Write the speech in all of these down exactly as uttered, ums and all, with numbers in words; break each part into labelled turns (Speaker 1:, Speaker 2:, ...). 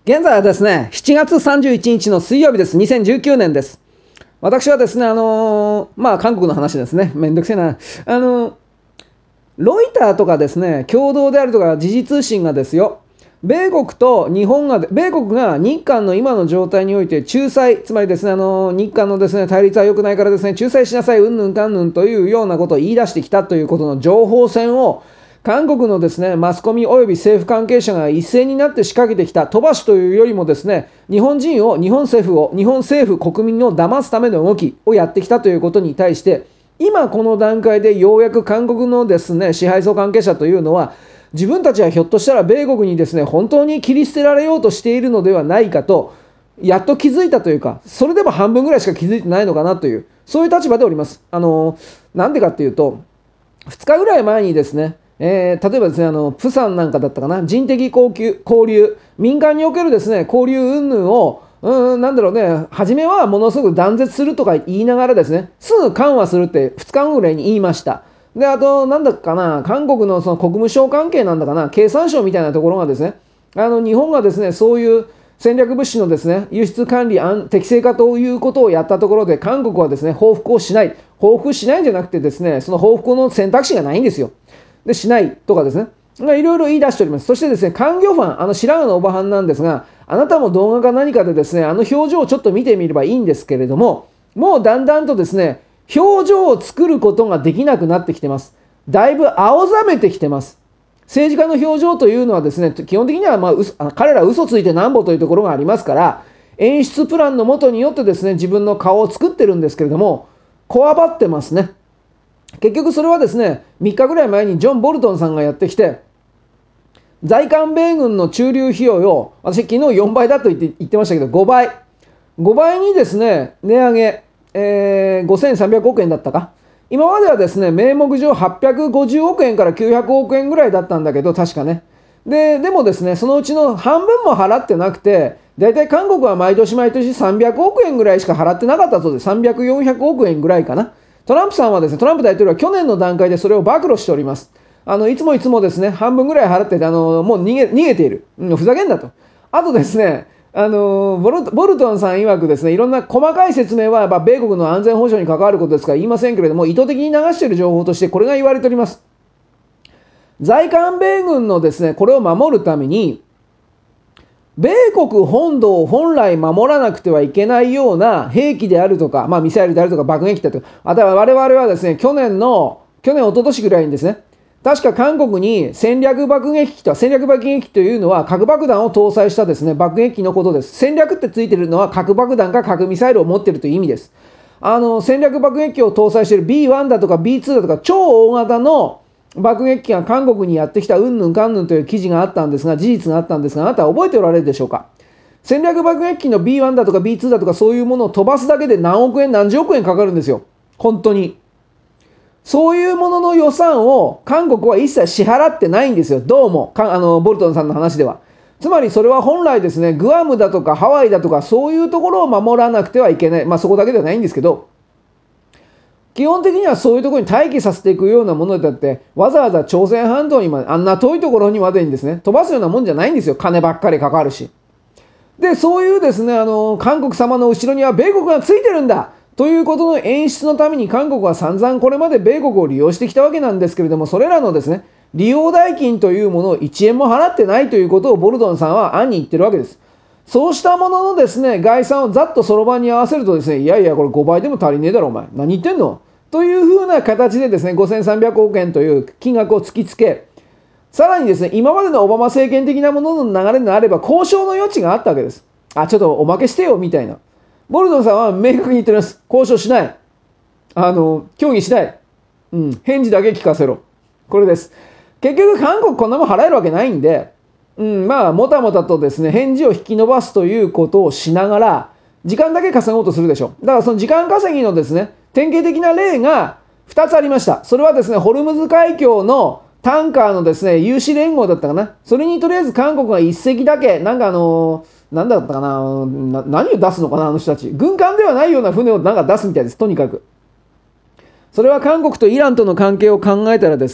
Speaker 1: 現在はですね、しちがつさんじゅういちにちの水曜日です。にせんじゅうきゅうねんです。私はですね、あのー、まあ、韓国の話ですね。めんどくせえな。あのー、ロイターとかですね、共同であるとか時事通信がですよ、米国と日本が、米国が日韓の今の状態において仲裁、つまりですね、あのー、日韓のですね、対立は良くないからですね、仲裁しなさい、うんぬんかんぬんというようなことを言い出してきたということの情報戦を、韓国のですね、マスコミ及び政府関係者が一斉になって仕掛けてきた飛ばしというよりもですね、日本人を、日本政府を、日本政府、国民を騙すための動きをやってきたということに対して、今この段階でようやく韓国のですね、支配層関係者というのは、自分たちはひょっとしたら米国にですね、本当に切り捨てられようとしているのではないかと、やっと気づいたというか、それでも半分ぐらいしか気づいてないのかなという、そういう立場でおります。あの、なんでかっていうと、ふつかぐらい前にですね、えー、例えばですね、あの、プサンなんかだったかな、人的交流、交流、民間におけるですね、交流云々を、うん、なんだろうね、初めはものすごく断絶するとか言いながらですね、すぐ緩和するってふつかごぐらいに言いました。で、あと、なんだっかな、韓国のその国務省関係なんだかな、経産省みたいなところがですね、あの、日本がですね、そういう戦略物資のですね、輸出管理適正化ということをやったところで、韓国はですね、報復をしない。報復しないんじゃなくてですね、その報復の選択肢がないんですよ。で、しないとかですね。いろいろ言い出しております。そしてですね、韓魚ファン、あの白髪のおばはんなんですが、あなたも動画か何かでですね、あの表情をちょっと見てみればいいんですけれども、もうだんだんとですね、表情を作ることができなくなってきてます。だいぶ青ざめてきてます。政治家の表情というのはですね、基本的にはまあ彼ら嘘ついてなんぼというところがありますから、演出プランのもとによってですね、自分の顔を作ってるんですけれども、こわばってますね。結局それはですね、みっかぐらい前にジョン・ボルトンさんがやってきて、在韓米軍の駐留費用を、私昨日よんばいだと言って言ってましたけど、ごばい。ごばいにですね、値上げ、えー、ごせんさんびゃくおくえんだったか。今まではですね、名目上はっぴゃくごじゅうおくえんからきゅうひゃくおくえんぐらいだったんだけど、確かね。で、でもですね、そのうちの半分も払ってなくて、だいたい韓国は毎年毎年さんびゃくおくえんぐらいしか払ってなかったそうです。さんびゃく、よんひゃくおくえんぐらいかな。トランプさんはですね、トランプ大統領は去年の段階でそれを暴露しております。あの、いつもいつもですね、半分ぐらい払ってて、あの、もう逃げ、逃げている。うん、ふざけんなと。あとですね、あのボル、ボルトンさん曰くですね、いろんな細かい説明は、やっぱ米国の安全保障に関わることですから言いませんけれども、意図的に流している情報としてこれが言われております。在韓米軍のですね、これを守るために、米国本土を本来守らなくてはいけないような兵器であるとか、まあミサイルであるとか爆撃機だとか、あとは我々はですね、去年の、去年、一昨年ぐらいにですね、確か韓国に戦略爆撃機と、戦略爆撃機というのは核爆弾を搭載したですね、爆撃機のことです。戦略ってついているのは核爆弾か核ミサイルを持っているという意味です。あの、戦略爆撃機を搭載している ビーワン だとか ビーツー だとか超大型の爆撃機が韓国にやってきたうんぬんかんぬんという記事があったんですが、事実があったんですが、あなたは覚えておられるでしょうか。戦略爆撃機の ビーワン だとか ビーツー だとかそういうものを飛ばすだけで何億円何十億円かかるんですよ。本当に。そういうものの予算を韓国は一切支払ってないんですよ。どうも。あの、ボルトンさんの話では。つまりそれは本来ですね、グアムだとかハワイだとかそういうところを守らなくてはいけない。まあそこだけではないんですけど、基本的にはそういうところに待機させていくようなものだって、わざわざ朝鮮半島にまで、あんな遠いところにまでにですね、飛ばすようなもんじゃないんですよ。金ばっかりかかるし。で、そういうですね、あの、韓国様の後ろには米国がついてるんだということの演出のために韓国は散々これまで米国を利用してきたわけなんですけれども、それらのですね、利用代金というものをいちえんも払ってないということをボルトンさんは暗に言ってるわけです。そうしたもののですね、概算をざっとそろばんに合わせるとですね、いやいや、これごばいでも足りねえだろ、お前。何言ってんのというふうな形でですね、ごせんさんびゃくおくえんという金額を突きつけ、さらにですね、今までのオバマ政権的なものの流れであれば交渉の余地があったわけです。あ、ちょっとおまけしてよ、みたいな。ボルトンさんは明確に言っております。交渉しない。あの、協議しない。うん、返事だけ聞かせろ。これです。結局韓国こんなもん払えるわけないんで、うん、まあ、もたもたとですね、返事を引き伸ばすということをしながら、時間だけ稼ごうとするでしょ。だからその時間稼ぎのですね、典型的な例がふたつありました。それはですね、ホルムズ海峡のタンカーのですね、有志連合だったかな。それにとりあえず韓国が一隻だけ、なんかあのー、なんだったかなな、何を出すのかな、あの人たち。軍艦ではないような船をなんか出すみたいです、とにかく。それは韓国とイランとの関係を考えたらですね、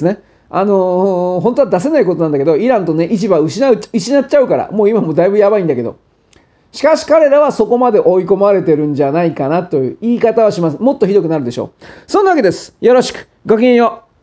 Speaker 1: あのー本当は出せないことなんだけど、イランとね、市場を失う、失っちゃうから、もう今もだいぶやばいんだけど。しかし彼らはそこまで追い込まれてるんじゃないかなという言い方はします。もっとひどくなるでしょう。そんなわけです。よろしく。ごきげんよう。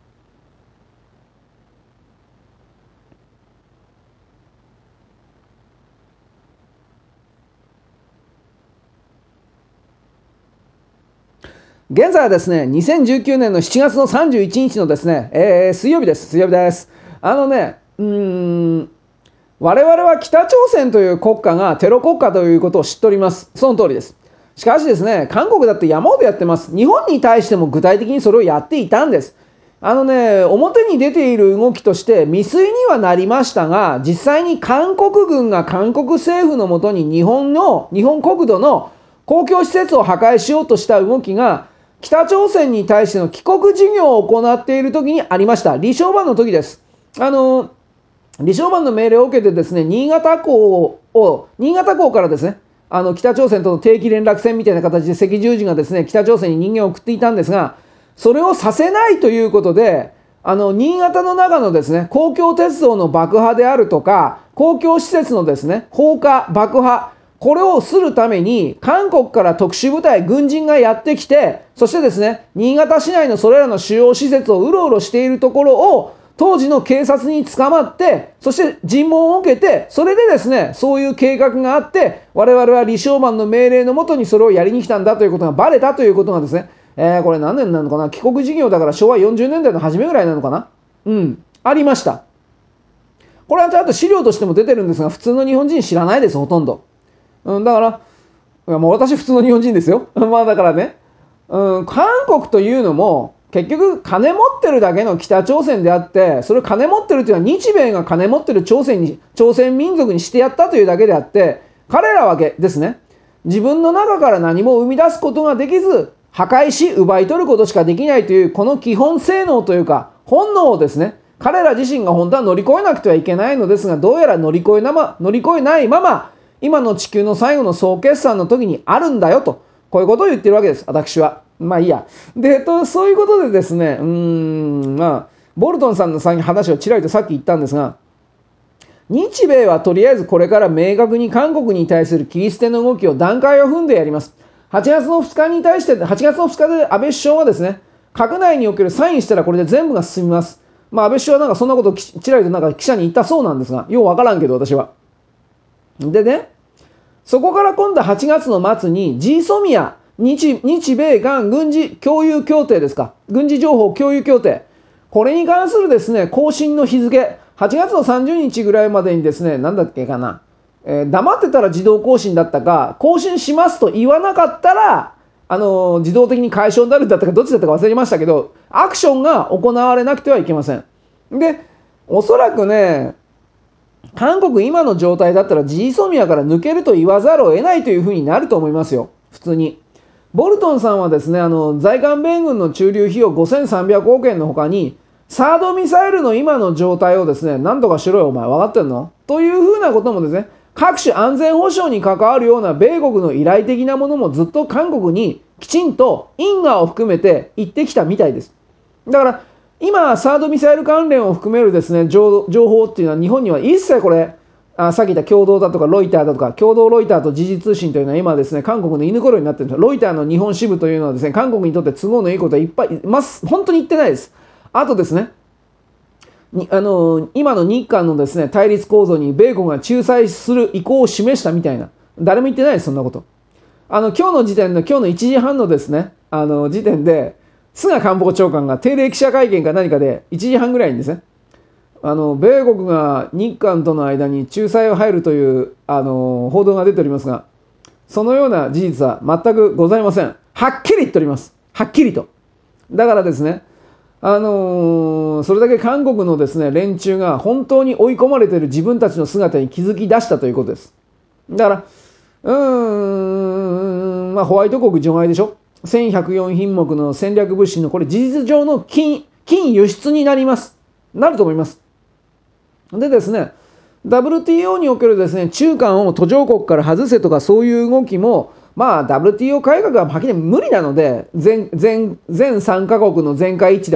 Speaker 1: 現在はですね、にせんじゅうきゅうねんのしちがつのさんじゅういちにちのですね、えー、水曜日です。水曜日です。あのね、うーん、我々は北朝鮮という国家がテロ国家ということを知っております。その通りです。しかしですね、韓国だって山ほどやってます。日本に対しても具体的にそれをやっていたんです。あのね、表に出ている動きとして未遂にはなりましたが、実際に韓国軍が韓国政府のもとに日本の、日本国土の公共施設を破壊しようとした動きが、北朝鮮に対しての帰国事業を行っている時にありました。李承晩の時です。あの、李承晩の命令を受けてですね、新潟港を、新潟港からですね、あの北朝鮮との定期連絡船みたいな形で赤十字がですね、北朝鮮に人間を送っていたんですが、それをさせないということで、あの新潟の中のですね、公共鉄道の爆破であるとか、公共施設のですね、放火、爆破、これをするために、韓国から特殊部隊、軍人がやってきて、そしてですね、新潟市内のそれらの主要施設をうろうろしているところを、当時の警察に捕まって、そして尋問を受けて、それでですね、そういう計画があって、我々は李承晩の命令のもとにそれをやりに来たんだということがバレたということがですね、えー、これ何年なのかな、帰国事業だからしょわよんじゅうねんだいの初めぐらいなのかな、うん、ありました。これはちゃんと資料としても出てるんですが、普通の日本人知らないです、ほとんど。うん、だから、いやもう私普通の日本人ですよ。まあだからね、うん、韓国というのも、結局金持ってるだけの北朝鮮であって、それを金持ってるというのは日米が金持ってる朝鮮に、朝鮮民族にしてやったというだけであって、彼らはですね、自分の中から何も生み出すことができず、破壊し奪い取ることしかできないという、この基本性能というか、本能をですね、彼ら自身が本当は乗り越えなくてはいけないのですが、どうやら乗り越えなま、乗り越えないまま、今の地球の最後の総決算の時にあるんだよと、こういうことを言ってるわけです、私は。まあいいや。で、えっと、そういうことでですね、うーん、まあ、ボルトンさんの話をちらりとさっき言ったんですが、日米はとりあえずこれから明確に韓国に対する切り捨ての動きを段階を踏んでやります。はちがつのふつかに対して、はちがつのふつかで安倍首相はですね、閣内におけるサインしたらこれで全部が進みます。まあ安倍首相はなんかそんなことをちらりとなんか記者に言ったそうなんですが、ようわからんけど私は。でね、そこから今度はちがつの末に ジーソミア、日、日米韓軍事共有協定ですか。軍事情報共有協定。これに関するですね、更新の日付、はちがつのさんじゅうにちぐらいまでにですね、なんだっけかな。えー、黙ってたら自動更新だったか、更新しますと言わなかったら、あのー、自動的に解消になるんだったか、どっちだったか忘れましたけど、アクションが行われなくてはいけません。で、おそらくね、韓国今の状態だったら ジーソミアから抜けると言わざるを得ないというふうになると思いますよ。普通に。ボルトンさんはですね、あの、在韓米軍の駐留費用ごせんさんびゃくおくえんの他に、サードミサイルの今の状態をですね、何とかしろよ、お前。分かってんのというふうなこともですね、各種安全保障に関わるような米国の依頼的なものもずっと韓国にきちんと因果を含めて言ってきたみたいです。だから、今、サードミサイル関連を含めるですね、情報っていうのは日本には一切これ、あさっき言った共同だとかロイターだとか、共同ロイターと時事通信というのは今ですね、韓国の犬ころになってるんです。ロイターの日本支部というのはですね、韓国にとって都合のいいことはいっぱい、ます、本当に言ってないです。あとですね、にあの今の日韓のですね、対立構造に米国が仲裁する意向を示したみたいな、誰も言ってないです、そんなこと。あの、今日の時点の、今日のいちじはんのですね、あの、時点で、菅官房長官が定例記者会見か何かでいちじはんぐらいにですね、あの米国が日韓との間に仲裁を入るというあの報道が出ておりますが、そのような事実は全くございません。はっきり言っております。はっきりと。だからですね、あのー、それだけ韓国のですね連中が本当に追い込まれている自分たちの姿に気づき出したということです。だからうーん、まあホワイト国除外でしょ。せんひゃくよんひんもくの戦略物資のこれ事実上の金金輸出になります。なると思います。でですね、ダブリューティーオー におけるですね、中間を途上国から外せとかそういう動きも、まあ ダブリューティーオー 改革ははっきり無理なので、全、全、全さんカ国の全会一致だから、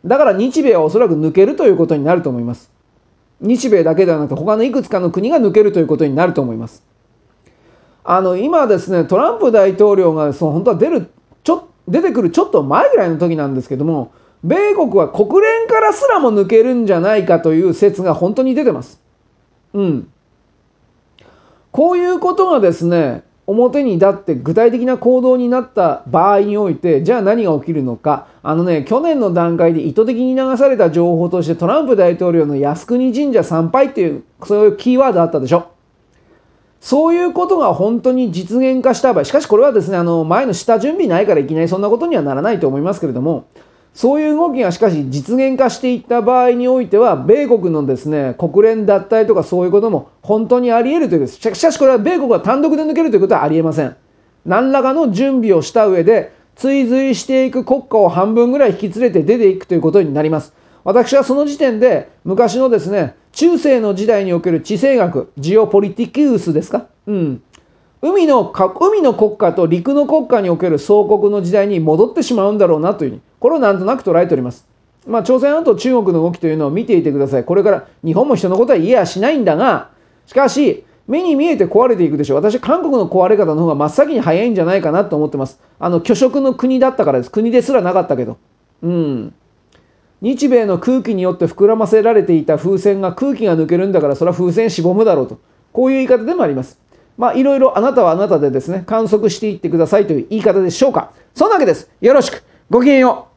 Speaker 1: だから日米はおそらく抜けるということになると思います。日米だけではなくて他のいくつかの国が抜けるということになると思います。あの今ですね、トランプ大統領がその本当は出るちょ出てくるちょっと前ぐらいの時なんですけども、米国は国連からすらも抜けるんじゃないかという説が本当に出てます。うん。こういうことがですね、表に立って具体的な行動になった場合において、じゃあ何が起きるのか。あのね、去年の段階で意図的に流された情報としてトランプ大統領の靖国神社参拝っていう、そういうキーワードあったでしょ。そういうことが本当に実現化した場合、しかしこれはですね、あの前の下準備ないからいきなりそんなことにはならないと思いますけれども、そういう動きがしかし実現化していった場合においては、米国のですね、国連脱退とかそういうことも本当にあり得るということです。しかしこれは米国が単独で抜けるということはあり得ません。何らかの準備をした上で、追随していく国家を半分ぐらい引き連れて出ていくということになります。私はその時点で昔のですね、中世の時代における地政学、ジオポリティキウスですか、うん、海のか海の国家と陸の国家における総国の時代に戻ってしまうんだろうなというふうに、これをなんとなく捉えております。まあ、朝鮮半島中国の動きというのを見ていてください。これから日本も人のことは言えやしないんだが、しかし目に見えて壊れていくでしょう。私は韓国の壊れ方の方が真っ先に早いんじゃないかなと思ってます。あの虚飾の国だったからです。国ですらなかったけど。うん。日米の空気によって膨らませられていた風船が空気が抜けるんだから、それは風船しぼむだろうと。こういう言い方でもあります。まあいろいろあなたはあなたでですね、観測していってくださいという言い方でしょうか。そんなわけです。よろしく。ごきげんよう。